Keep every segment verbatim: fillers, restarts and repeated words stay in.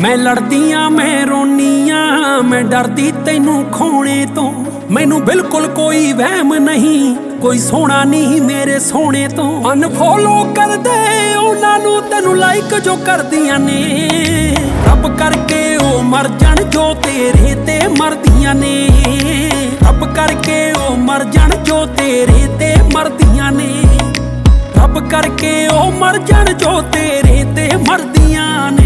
मैं लड़दियां मैं रोनियां मैं डरदी तैनू खोने तो। मैनू बिल्कुल कोई वहम नहीं, कोई सोना नहीं मेरे सोने तो। अनफॉलो कर दे उन्हां नू तैनू लाइक जो करदियां ने। रब करके ओ मर जाण जो तेरे ते मरदियां ने। रब करके ओ मर जाण जो तेरे ते मरदियां ने। रब करके ओ मर जाण जो तेरे ते मरदियां ने।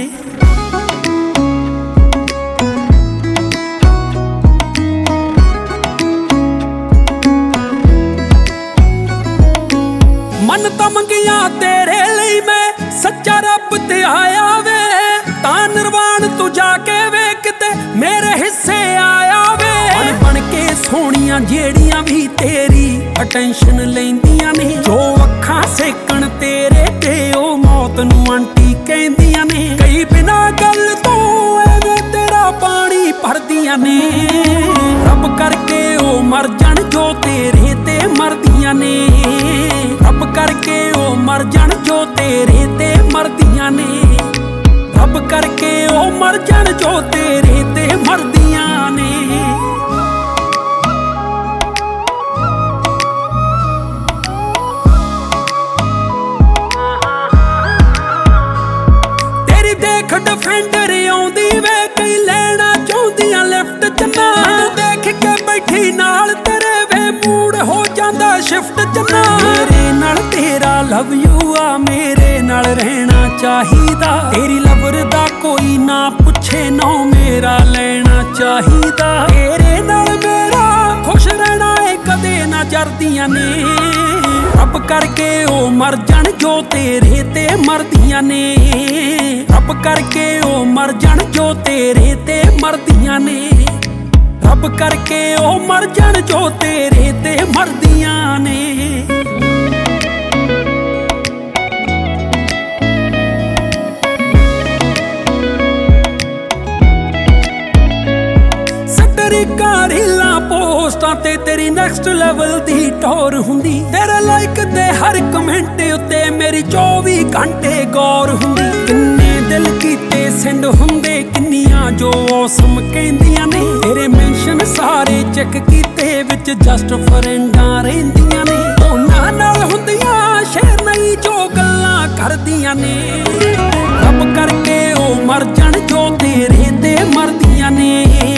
मन्नतां मंगियां तेरे लई मैं सच्चा रब ते आया वे। तां निर्वाण तू जाके वे किते मेरे हिस्से आया वे। बन बन के सोहणियां जेड़ियां भी तेरी अटेंशन लैंदियां ने। जो अखां सेकण तेरे ते ओ मौत नू आंटी कहंदियां ने। कई बिना गल तो एवें तेरा पानी भरदियां ने। रब करके ओ मर जाण जो तेरे ते मरदियां ने। रब करके ओ मर जाण जो तेरे ते मरदियां ने। रब करके ओ मर जाण जो तेरे ते मरदियां ने। तेरी देख डिफेंडर आउंदी वे कई लैना चाहुंदियां लिफ्ट च ना। देख के बैठी नाल तेरे वे मूड हो जांदा शिफ्ट च ना। मेरे नाल तेरा लव यू आ मेरे नाल रहना चाहिदा। तेरी लवर दा कोई ना पुछे नौ मेरा लेना चाहिदा। तेरे नाल मेरा खुश रहना है कदे ना जरदियां ने। रब करके ओ मर जाण जो तेरे ते मरदियां ने। रब करके ओ मर जाण जो तेरे ते मरदियां ने। रब करके ओ मर जाण जो तेरे ते मरदियां ने। रीलां पोस्टां ते तेरी नैक्सट लैवल दी टौर हुंदी। तेरे लाइक ते हर कमेंट उत्ते मेरी चौबी घंटे गौर हुंदी। किन्ने दिल कीते सेंड हुंदे किन्नियां जो औसम कहंदियां ने। तेरे मैंशन सारे चेक कीते विच जस्ट फ्रेंडां रहिंदियां ने। उन्हां नाल हुंदियां शेयर नहीं जो गल्लां करदियां ने। रब करके ओ मर जाण जो तेरे ते मरदियां ने।